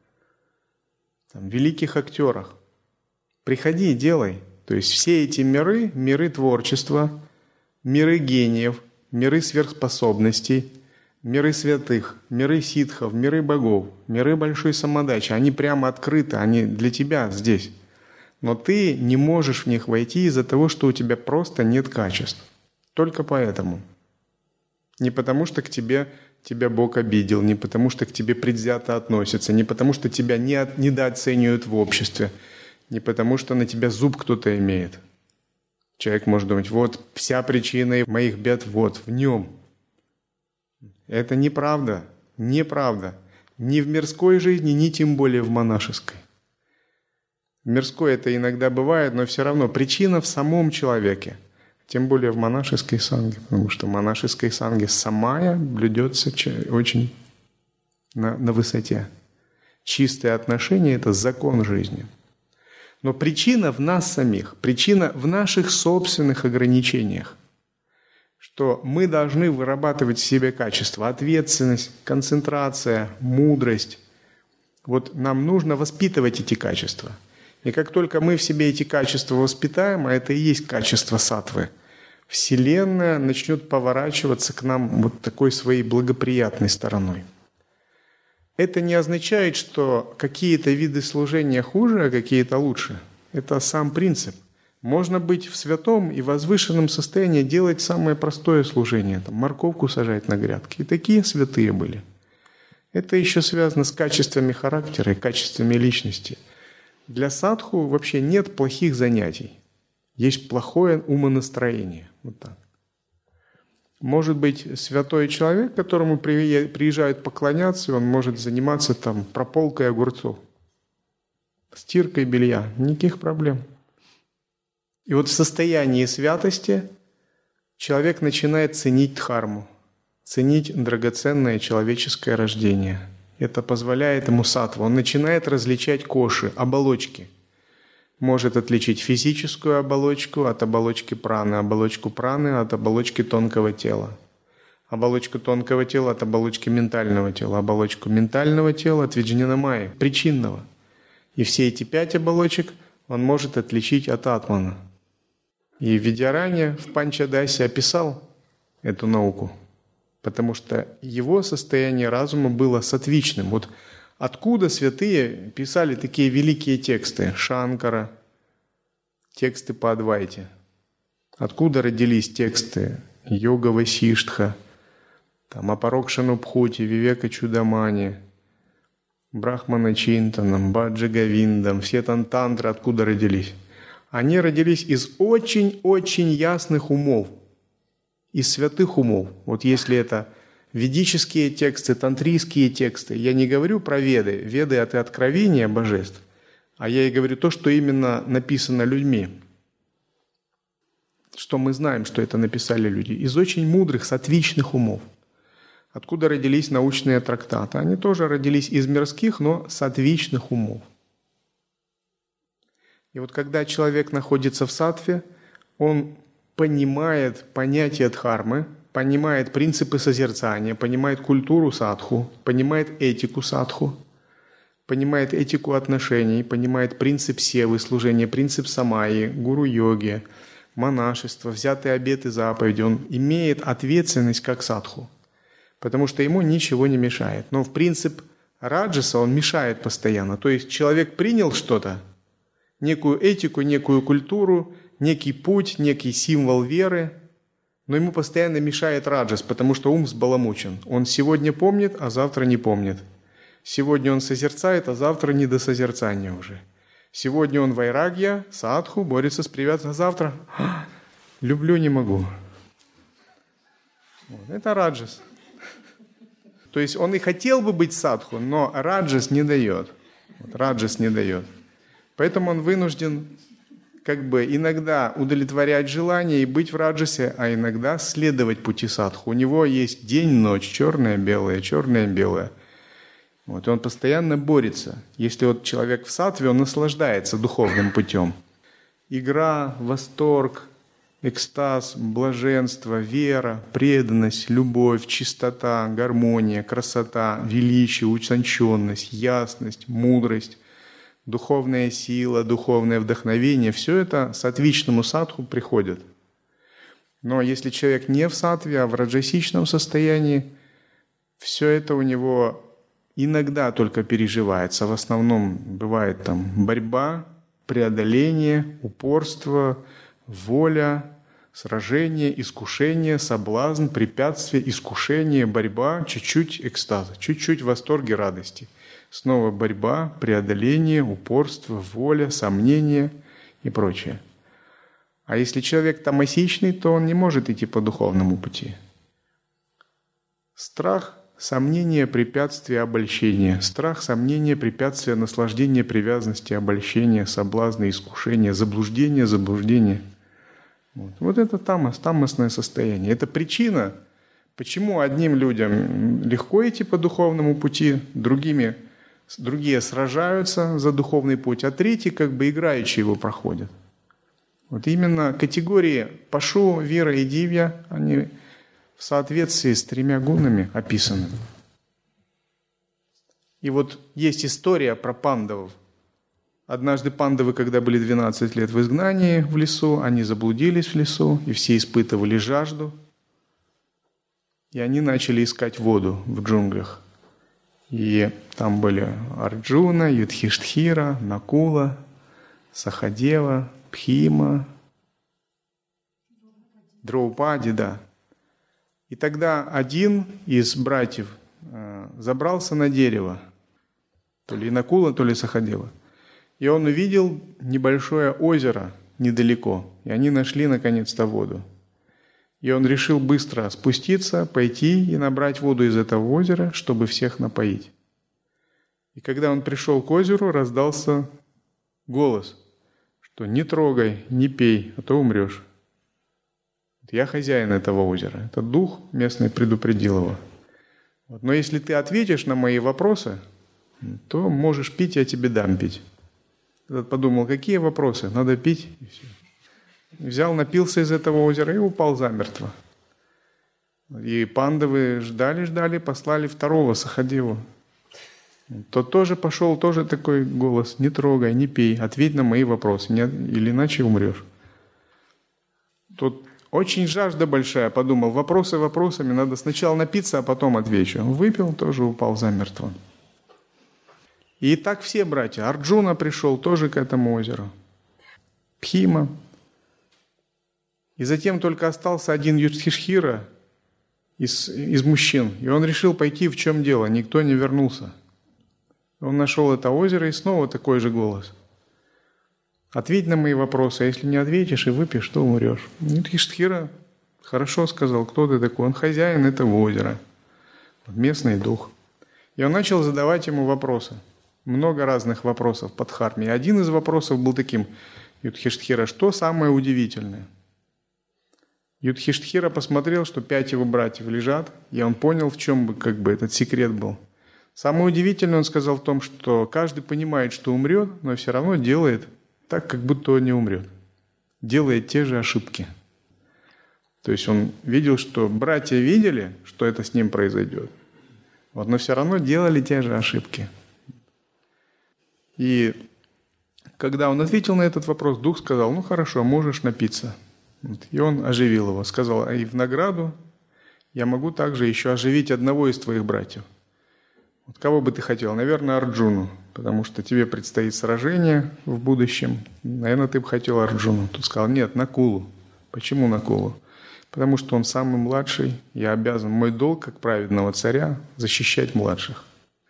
Великих актерах. Приходи и делай. То есть все эти миры, миры творчества, миры гениев, миры сверхспособностей, миры святых, миры ситхов, миры богов, миры большой самодачи, они прямо открыты, они для тебя здесь. Но ты не можешь в них войти из-за того, что у тебя просто нет качеств. Только поэтому. Не потому, что тебя Бог обидел, не потому, что к тебе предвзято относятся, не потому, что тебя недооценивают в обществе, не потому, что на тебя зуб кто-то имеет. Человек может думать, вот вся причина моих бед вот в нем. Это неправда, неправда. Ни в мирской жизни, ни тем более в монашеской. В мирской это иногда бывает, но все равно причина в самом человеке. Тем более в монашеской санге, потому что в монашеской санге самая блюдется очень на высоте. Чистые отношения – это закон жизни. Но причина в нас самих, причина в наших собственных ограничениях, что мы должны вырабатывать в себе качества, ответственность, концентрация, мудрость. Вот нам нужно воспитывать эти качества. И как только мы в себе эти качества воспитаем, а это и есть качество саттвы, Вселенная начнет поворачиваться к нам вот такой своей благоприятной стороной. Это не означает, что какие-то виды служения хуже, а какие-то лучше. Это сам принцип. Можно быть в святом и возвышенном состоянии, делать самое простое служение, морковку сажать на грядке. И такие святые были. Это еще связано с качествами характера и качествами личности. Для садху вообще нет плохих занятий. Есть плохое умонастроение. Вот так. Может быть, святой человек, которому приезжают поклоняться, он может заниматься там прополкой огурцов, стиркой белья. Никаких проблем. И вот в состоянии святости человек начинает ценить дхарму, ценить драгоценное человеческое рождение. Это позволяет ему саттва. Он начинает различать коши, оболочки. Может отличить физическую оболочку от оболочки праны, оболочку праны от оболочки тонкого тела, оболочку тонкого тела от оболочки ментального тела, оболочку ментального тела от виджнана-майи, причинного. И все эти 5 оболочек он может отличить от атмана. И Видьяранья в Панчадасе описал эту науку, потому что его состояние разума было саттвичным. Вот откуда святые писали такие великие тексты Шанкара, тексты по Адвайте? Откуда родились тексты Йога Васиштха, там Апарокшанубхути, Вивека Чудамани, Брахмана Чинтанам, Баджа Говиндам, все тантры откуда родились? Они родились из очень-очень ясных умов, из святых умов. Вот если это ведические тексты, тантрийские тексты, я не говорю про Веды. Веды – это откровение божеств, а я и говорю то, что именно написано людьми. Что мы знаем, что это написали люди. Из очень мудрых, саттвичных умов. Откуда родились научные трактаты? Они тоже родились из мирских, но саттвичных умов. И вот когда человек находится в саттве, он понимает понятие дхармы, понимает принципы созерцания, понимает культуру садху, понимает этику садху, понимает этику отношений, понимает принцип севы, служения, принцип самаи, гуру-йоги, монашество, взятые обеты и заповеди. Он имеет ответственность как садху, потому что ему ничего не мешает. Но в принцип раджаса он мешает постоянно. То есть человек принял что-то, некую этику, некую культуру, некий путь, некий символ веры, но ему постоянно мешает раджас, потому что ум взбаламучен. Он сегодня помнит, а завтра не помнит. Сегодня он созерцает, а завтра не до созерцания уже. Сегодня он вайрагья, садху, борется с привязанностью, а завтра люблю, не могу. Вот. Это раджас. То есть он и хотел бы быть садху, но раджас не дает. Вот, раджас не дает. Поэтому он вынужден как бы иногда удовлетворять желание и быть в раджасе, а иногда следовать пути садху. У него есть день-ночь, черное-белое, черное-белое. Вот, и он постоянно борется. Если вот человек в саттве, он наслаждается духовным путем. Игра, восторг, экстаз, блаженство, вера, преданность, любовь, чистота, гармония, красота, величие, утонченность, ясность, мудрость, духовная сила, духовное вдохновение – все это саттвичному садху приходит. Но если человек не в саттве, а в раджасичном состоянии, все это у него иногда только переживается. В основном бывает там борьба, преодоление, упорство, воля, сражение, искушение, соблазн, препятствие, искушение, борьба, чуть-чуть экстаза, чуть-чуть восторги, радости. Снова борьба, преодоление, упорство, воля, сомнение и прочее. А если человек тамасичный, то он не может идти по духовному пути. Страх, сомнение, препятствие, обольщение. Страх, сомнение, препятствие, наслаждение, привязанности, обольщение, соблазны, искушение, заблуждение, заблуждение. Вот это тамасное состояние. Это причина, почему одним людям легко идти по духовному пути, другие сражаются за духовный путь, а третьи как бы играючи его проходят. Вот именно категории пашу, вера и дивья, они в соответствии с 3 гунами описаны. И вот есть история про пандавов. Однажды пандавы, когда были 12 лет в изгнании в лесу, они заблудились в лесу, и все испытывали жажду. И они начали искать воду в джунглях. И там были Арджуна, Юдхиштхира, Накула, Сахадева, Бхима, Драупади, да. И тогда один из братьев забрался на дерево, то ли Накула, то ли Сахадева, И он увидел небольшое озеро недалеко, и они нашли наконец-то воду. И он решил быстро спуститься, пойти и набрать воду из этого озера, чтобы всех напоить. И когда он пришел к озеру, раздался голос, что не трогай, не пей, а то умрешь. Я хозяин этого озера. Этот дух местный предупредил его. Но если ты ответишь на мои вопросы, то можешь пить, я тебе дам пить. Этот подумал, какие вопросы? Надо пить. И все. Взял, напился из этого озера и упал замертво. И пандавы ждали, послали второго Сахадеву. Тот тоже пошел, тоже такой голос: не трогай, не пей, ответь на мои вопросы, или иначе умрешь. Тут очень жажда большая, подумал, вопросы вопросами, надо сначала напиться, а потом отвечу. Выпил, тоже упал замертво. И так все братья. Арджуна пришел тоже к этому озеру. Бхима. И затем только остался один Юдхишхира из мужчин. И он решил пойти, в чем дело. Никто не вернулся. Он нашел это озеро, и снова такой же голос: ответь на мои вопросы, а если не ответишь и выпьешь, то умрешь. Юдхишхира хорошо сказал, кто ты такой. Он хозяин этого озера, местный дух. И он начал задавать ему вопросы. Много разных вопросов по Дхарме. И один из вопросов был таким: Юдхишхира, что самое удивительное? Юдхишхира посмотрел, что 5 его братьев лежат, и он понял, в чем этот секрет был. Самое удивительное, он сказал, в том, что каждый понимает, что умрет, но все равно делает так, как будто он не умрет. Делает те же ошибки. То есть он видел, что братья видели, что это с ним произойдет, но все равно делали те же ошибки. И когда он ответил на этот вопрос, дух сказал: ну хорошо, можешь напиться. И он оживил его, сказал: и в награду я могу также еще оживить одного из твоих братьев. Кого бы ты хотел? Наверное, Арджуну, потому что тебе предстоит сражение в будущем. Наверное, ты бы хотел Арджуну. Тут сказал: нет, Накулу. Почему Накулу? Потому что он самый младший, я обязан, мой долг как праведного царя защищать младших.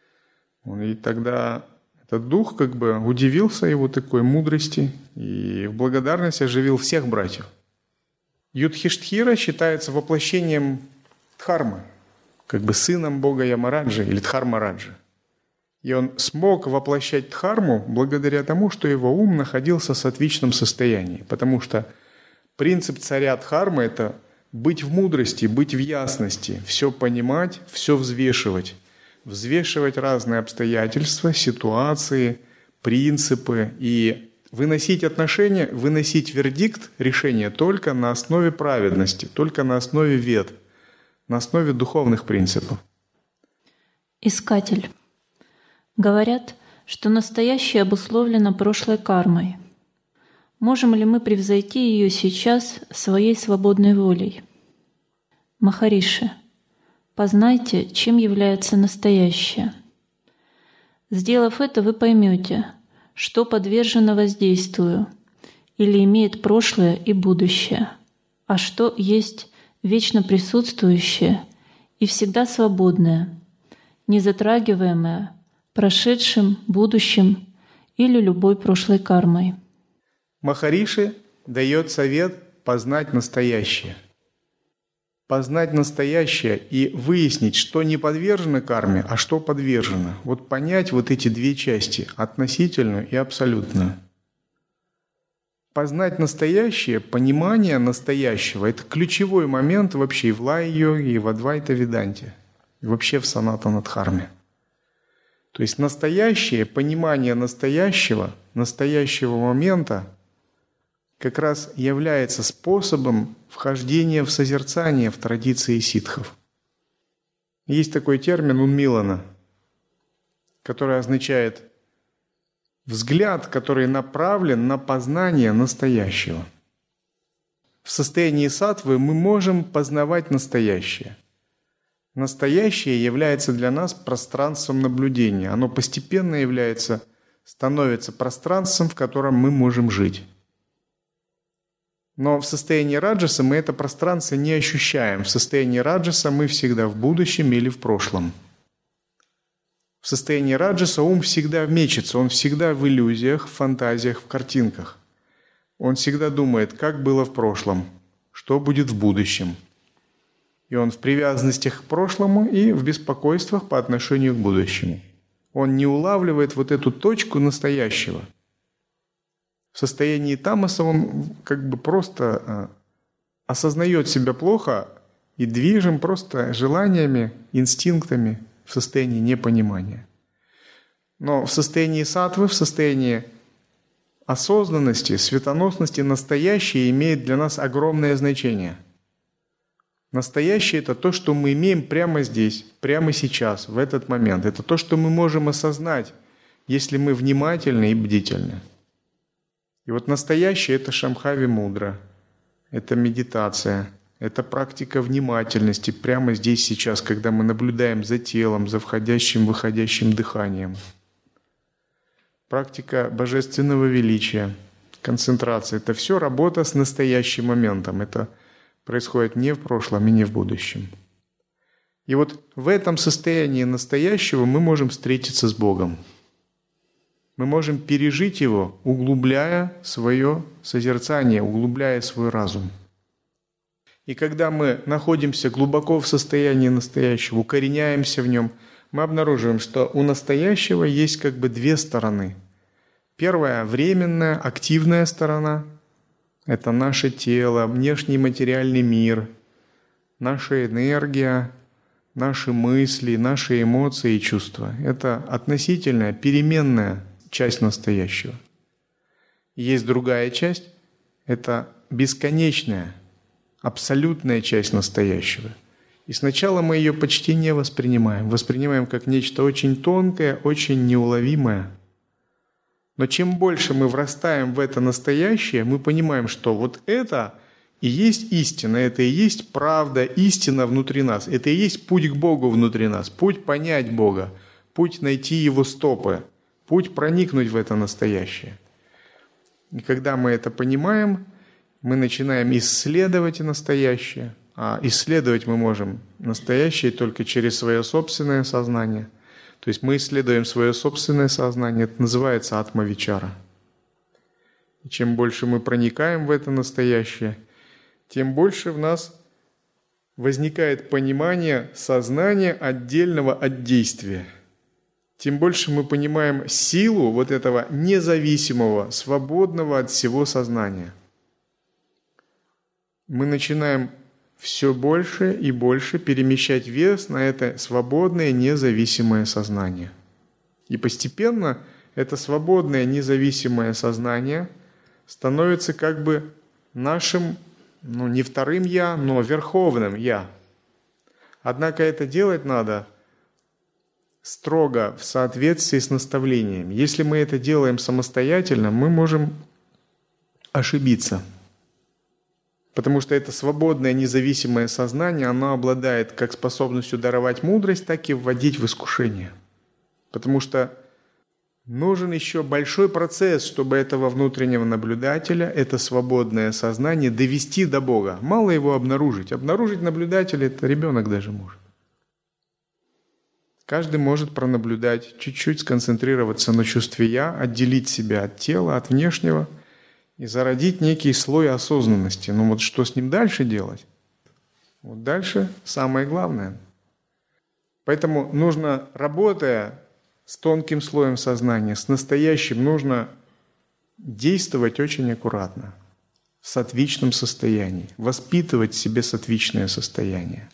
И тогда этот дух удивился его такой мудрости и в благодарность оживил всех братьев. Юдхиштхира считается воплощением Дхармы, сыном бога Ямараджи или Дхармараджи. И он смог воплощать Дхарму благодаря тому, что его ум находился в сатвичном состоянии. Потому что принцип царя Дхармы – это быть в мудрости, быть в ясности, все понимать, все взвешивать. Взвешивать разные обстоятельства, ситуации, принципы и выносить отношения, выносить вердикт, решение только на основе праведности, только на основе вед, на основе духовных принципов. Искатель. Говорят, что настоящее обусловлено прошлой кармой. Можем ли мы превзойти ее сейчас своей свободной волей? Махариши. Познайте, чем является настоящее. Сделав это, вы поймете, что подвержено воздействию или имеет прошлое и будущее, а что есть вечно присутствующее и всегда свободное, не затрагиваемое прошедшим, будущим или любой прошлой кармой. Махариши дает совет познать настоящее. Познать настоящее и выяснить, что не подвержено карме, а что подвержено. Понять эти две части, относительную и абсолютную. Познать настоящее, понимание настоящего – это ключевой момент вообще и в лай-йоге, и в Адвайта-веданте, и вообще в санатана-дхарме. То есть настоящее, понимание настоящего момента как раз является способом вхождения в созерцание в традиции ситхов. Есть такой термин «унмилана», который означает взгляд, который направлен на познание настоящего. В состоянии саттвы мы можем познавать настоящее. Настоящее является для нас пространством наблюдения. Оно постепенно становится пространством, в котором мы можем жить. Но в состоянии раджаса мы это пространство не ощущаем. В состоянии раджаса мы всегда в будущем или в прошлом. В состоянии раджаса ум всегда мечется, он всегда в иллюзиях, в фантазиях, в картинках. Он всегда думает, как было в прошлом, что будет в будущем. И он в привязанностях к прошлому и в беспокойствах по отношению к будущему. Он не улавливает вот эту точку настоящего. В состоянии тамаса он как бы просто осознает себя плохо и движим просто желаниями, инстинктами в состоянии непонимания. Но в состоянии саттвы, в состоянии осознанности, светоносности настоящее имеет для нас огромное значение. Настоящее – это то, что мы имеем прямо здесь, прямо сейчас, в этот момент. Это то, что мы можем осознать, если мы внимательны и бдительны. И вот настоящее – это Шамбхави мудра, это медитация, это практика внимательности прямо здесь, сейчас, когда мы наблюдаем за телом, за входящим, выходящим дыханием. Практика божественного величия, концентрация – это все работа с настоящим моментом. Это происходит не в прошлом и не в будущем. И вот в этом состоянии настоящего мы можем встретиться с Богом. Мы можем пережить Его, углубляя свое созерцание, углубляя свой разум. И когда мы находимся глубоко в состоянии настоящего, укореняемся в нем, мы обнаруживаем, что у настоящего есть как бы две стороны. Первая – временная, активная сторона. Это наше тело, внешний материальный мир, наша энергия, наши мысли, наши эмоции и чувства. Это относительная, переменная часть настоящего. Есть другая часть – это бесконечная, абсолютная часть настоящего. И сначала мы ее почти не воспринимаем как нечто очень тонкое, очень неуловимое. Но чем больше мы врастаем в это настоящее, мы понимаем, что вот это и есть истина, это и есть правда, истина внутри нас. Это и есть путь к Богу внутри нас, путь понять Бога, путь найти Его стопы, путь проникнуть в это настоящее. И когда мы это понимаем, мы начинаем исследовать настоящее. А исследовать мы можем настоящее только через свое собственное сознание. То есть мы исследуем свое собственное сознание, это называется атма-вичара. И чем больше мы проникаем в это настоящее, тем больше в нас возникает понимание сознания отдельного от действия. Тем больше мы понимаем силу вот этого независимого, свободного от всего сознания. Мы начинаем все больше и больше перемещать вес на это свободное, независимое сознание. И постепенно это свободное, независимое сознание становится как бы нашим, не вторым «я», но верховным «я». Однако это делать надо строго в соответствии с наставлениями. Если мы это делаем самостоятельно, мы можем ошибиться. Потому что это свободное, независимое сознание, оно обладает как способностью даровать мудрость, так и вводить в искушение. Потому что нужен еще большой процесс, чтобы этого внутреннего наблюдателя, это свободное сознание довести до Бога. Мало его обнаружить. Обнаружить наблюдателя это ребенок даже может. Каждый может пронаблюдать, чуть-чуть сконцентрироваться на чувстве «я», отделить себя от тела, от внешнего и зародить некий слой осознанности. Но вот что с ним дальше делать? Вот дальше самое главное. Поэтому нужно, работая с тонким слоем сознания, с настоящим, нужно действовать очень аккуратно, в саттвичном состоянии, воспитывать в себе саттвичное состояние.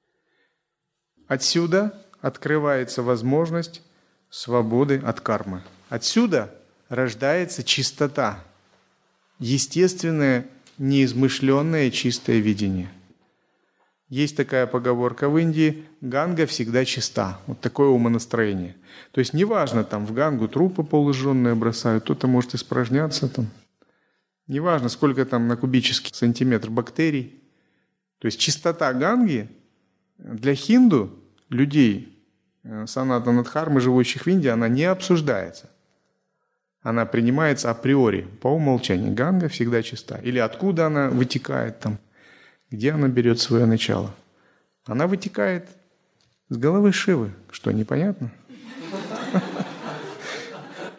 Отсюда открывается возможность свободы от кармы. Отсюда рождается чистота, естественное, неизмышленное чистое видение. Есть такая поговорка в Индии: «Ганга всегда чиста». Вот такое умонастроение. То есть неважно, там в Гангу трупы полужженные бросают, кто-то может испражняться там. Неважно, сколько там на кубический сантиметр бактерий. То есть чистота Ганги для хинду, людей санатана дхармы, живущих в Индии, она не обсуждается. Она принимается априори, по умолчанию. Ганга всегда чиста. Или откуда она вытекает там, где она берет свое начало. Она вытекает с головы Шивы. Что, непонятно?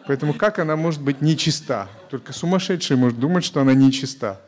Поэтому как она может быть нечиста? Только сумасшедший может думать, что она нечиста.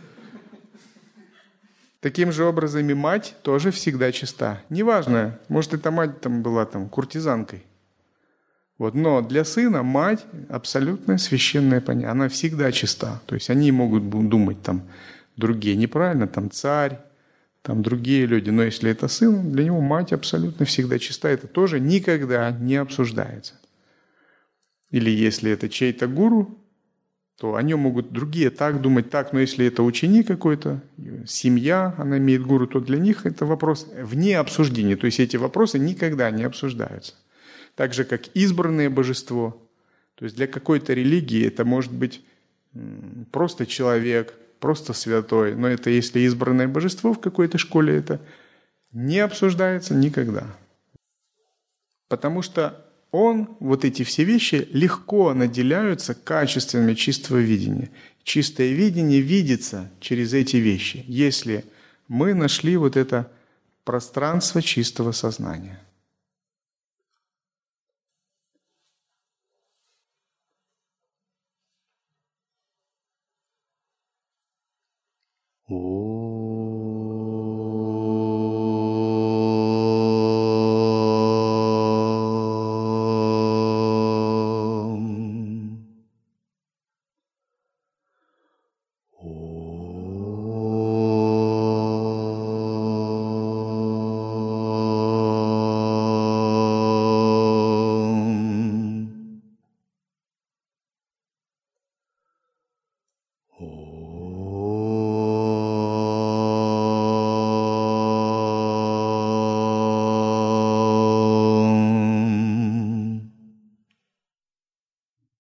Таким же образом и мать тоже всегда чиста. Неважно, может, эта мать была куртизанкой. Но для сына мать абсолютно священное понятие. Она всегда чиста. То есть они могут думать другие неправильно, царь, другие люди. Но если это сын, для него мать абсолютно всегда чиста. Это тоже никогда не обсуждается. Или если это чей-то гуру, то о нем могут другие так думать, так. Но если это ученик какой-то, семья, она имеет гуру, то для них это вопрос вне обсуждения. То есть эти вопросы никогда не обсуждаются. Так же, как избранное божество. То есть для какой-то религии это может быть просто человек, просто святой. Но это если избранное божество в какой-то школе, это не обсуждается никогда. Потому что эти все вещи легко наделяются качествами чистого видения. Чистое видение видится через эти вещи, если мы нашли это пространство чистого сознания. Oh.